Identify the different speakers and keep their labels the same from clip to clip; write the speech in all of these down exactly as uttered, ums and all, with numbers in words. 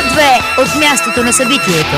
Speaker 1: две от мястото на събитието.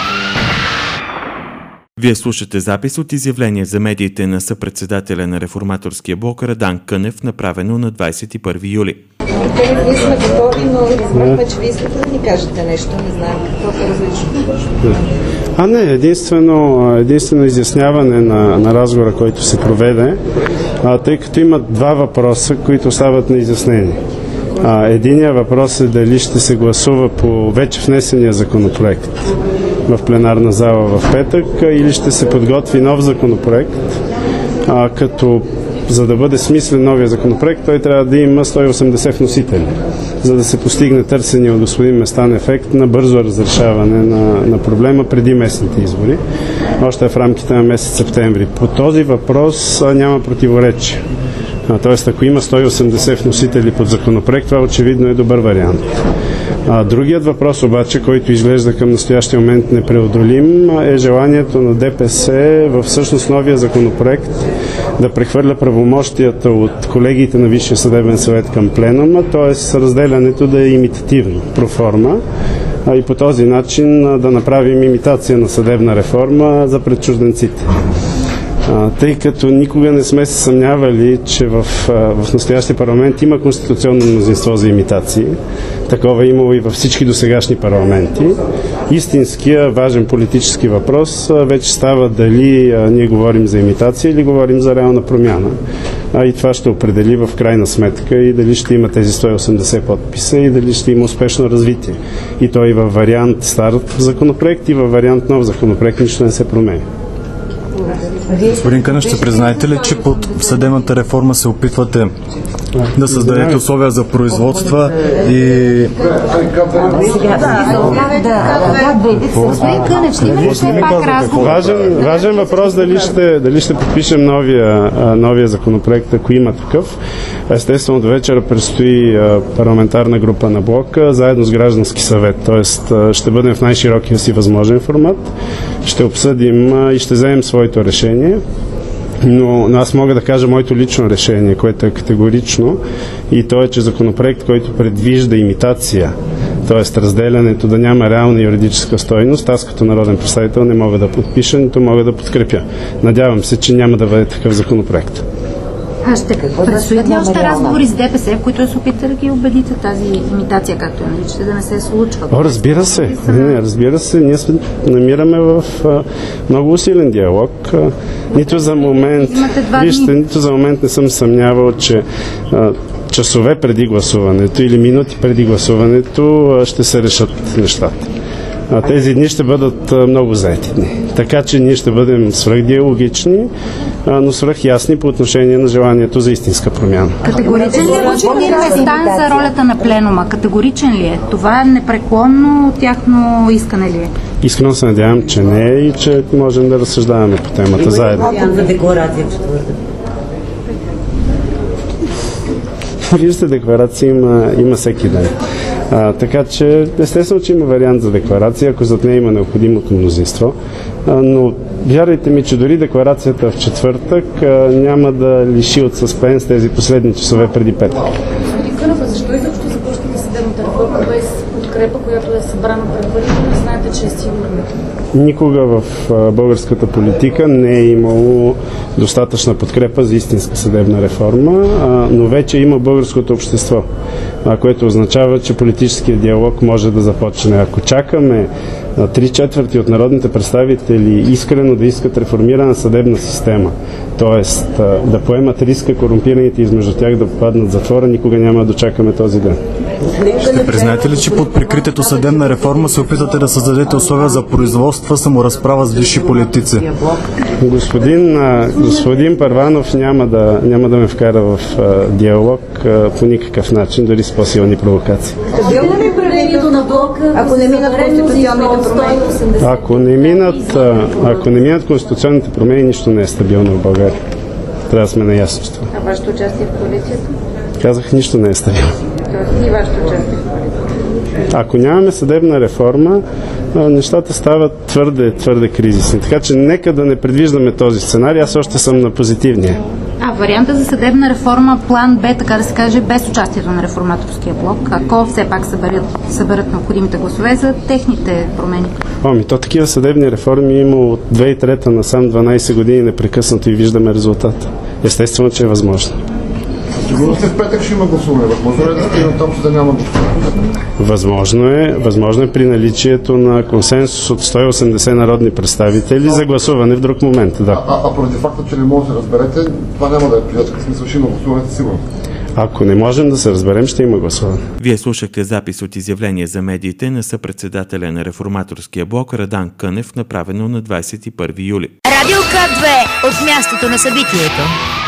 Speaker 2: Вие слушате запис от изявление за медиите на съпредседателя на Реформаторския блок Радан Кънев, направено на двадесет и първи юли.
Speaker 3: Ние сме готови, но разбрахме, че вие искате да ни кажете нещо. Не знаем какво е различно.
Speaker 4: А не, единствено, единствено изясняване на, на разговора, който се проведе, а, тъй като има два въпроса, които остават неизяснени. А, единият въпрос е дали ще се гласува по вече внесения законопроект в пленарна зала в петък или ще се подготви нов законопроект, а, като за да бъде смислен новия законопроект, той трябва да има сто и осемдесет вносители, за да се постигне търсения от господин Местан ефект на бързо разрешаване на, на проблема преди местните избори, още в рамките на месец септември. По този въпрос а, няма противоречие. Тоест, ако има сто и осемдесет вносители под законопроект, това очевидно е добър вариант. А, другият въпрос обаче, който изглежда към настоящия момент непреодолим, е желанието на ДПС във всъщност новия законопроект да прехвърля правомощията от колегиите на Висшия съдебен съвет към пленума, т.е. разделянето да е имитативно, проформа, а и по този начин да направим имитация на съдебна реформа за предчужденците. Тъй като никога не сме се съмнявали, че в, в настоящия парламент има конституционно мнозинство за имитации. Такова е имало и във всички досегашни парламенти. Истинския важен политически въпрос вече става дали ние говорим за имитация или говорим за реална промяна. А и това ще определи в крайна сметка и дали ще има тези сто и осемдесет подписа и дали ще има успешно развитие. И то и във вариант стар законопроект и във вариант нов законопроект нищо не се променя.
Speaker 5: Господин Кънев, ще признаете ли, че под съдебната реформа се опитвате да създадете условия за производства и...
Speaker 4: Важен, важен въпрос дали ще, дали ще подпишем новия, новия законопроект, ако има такъв. Естествено, до вечера предстои парламентарна група на блока, заедно с граждански съвет. Тоест, ще бъдем в най-широкия си възможен формат. Ще обсъдим и ще вземем своето решение. Но, но аз мога да кажа моето лично решение, което е категорично, и то е, че законопроект, който предвижда имитация, т.е. разделянето да няма реална юридическа стойност, аз като народен представител не мога да подпиша, нито мога да подкрепя. Надявам се, че няма да бъде такъв законопроект.
Speaker 6: А ще предстоят ли още разговори с ДПС, в които се опитате да ги убедите тази имитация, както наричате, да не се случва?
Speaker 4: О, разбира се. Не, разбира се. Ние се намираме в а, много усилен диалог. А, нито за момент, вижте, нито за момент не съм съмнявал, че а, часове преди гласуването или минути преди гласуването а, ще се решат нещата. А тези дни ще бъдат а, много заети дни. Така че ние ще бъдем свръхдиалогични, а, но свръхясни по отношение на желанието за истинска промяна.
Speaker 6: Категоричен ли е господин Местан за ролята на пленума? Категоричен ли е? Това е непреклонно тяхно искане ли е?
Speaker 4: Искрено се надявам, че не е и че можем да разсъждаваме по темата има заедно.
Speaker 7: Има за декларация четвърта?
Speaker 4: Вижте, декларация има, има всеки ден. А, така че, естествено, че има вариант за декларация, ако зад нея има необходимото мнозинство, а, но вярвайте ми, че дори декларацията в четвъртък а, няма да лиши от съспенс тези последни часове преди петък.
Speaker 8: Господин Кънев, защо изобщо започнете съдебната реформа без подкрепа, която е събрана предварително, знаете, че е сигурна?
Speaker 4: Никога в а, българската политика не е имало достатъчна подкрепа за истинска съдебна реформа, а, но вече има българското общество, а, което означава, че политическият диалог може да започне. Ако чакаме а, три четвърти от народните представители искрено да искат реформирана съдебна система, т.е. да поемат риска корумпираните измежду тях да попаднат в затвора, никога няма да дочакаме този ден.
Speaker 5: Ще признаете ли, че под прикритието съдебна реформа се опитате да създадете условия за производства, саморазправа с висши политици?
Speaker 4: Господин, господин Първанов няма да, няма да ме вкара в а, диалог а, по никакъв начин, дори с по-силни провокации.
Speaker 7: Ако не минат конституционните промени?
Speaker 4: Ако не минат, ако не минат конституционните промени, нищо не е стабилно в България. Трябва да сме наясно с това.
Speaker 8: А вашето участие в коалицията?
Speaker 4: Казах, нищо не е стабилно.
Speaker 8: Тоест и вашето участие в коалицията?
Speaker 4: Ако нямаме съдебна реформа, нещата стават твърде, твърде кризисни. Така че нека да не предвиждаме този сценарий, аз още съм на позитивния.
Speaker 6: А варианта за съдебна реформа, план Б, така да се каже, без участието на реформаторския блок, ако все пак съберат, съберат необходимите гласове за техните промени?
Speaker 4: Оми, то такива съдебни реформи има от две хиляди и трета насам дванайсет години непрекъснато и виждаме резултата. Естествено, че е възможно.
Speaker 9: Сигурно сте в петък ще има гласуване. Възможно е да стигнат там, че да няма гласуване?
Speaker 4: Възможно е. Възможно е при наличието на консенсус от сто и осемдесет народни представители за гласуване в друг момент. Да.
Speaker 9: А, а, а поради факта, че не може да се разберете, това няма да е приятелска смисъл, ще има гласуване сигурно.
Speaker 4: Ако не можем да се разберем, ще има гласуване.
Speaker 2: Вие слушахте запис от изявление за медиите на съпредседателя на Реформаторския блок Радан Кънев, направено на двайсет и първи юли.
Speaker 1: Радио К две от мястото на събитието.